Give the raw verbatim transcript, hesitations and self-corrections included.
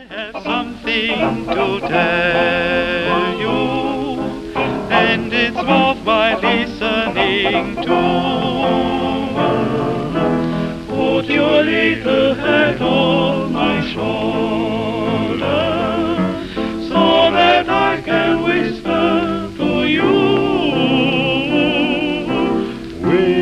have something to tell you, and it's worthwhile listening to. Put your little head on my shoulder, so that I can whisper to you. We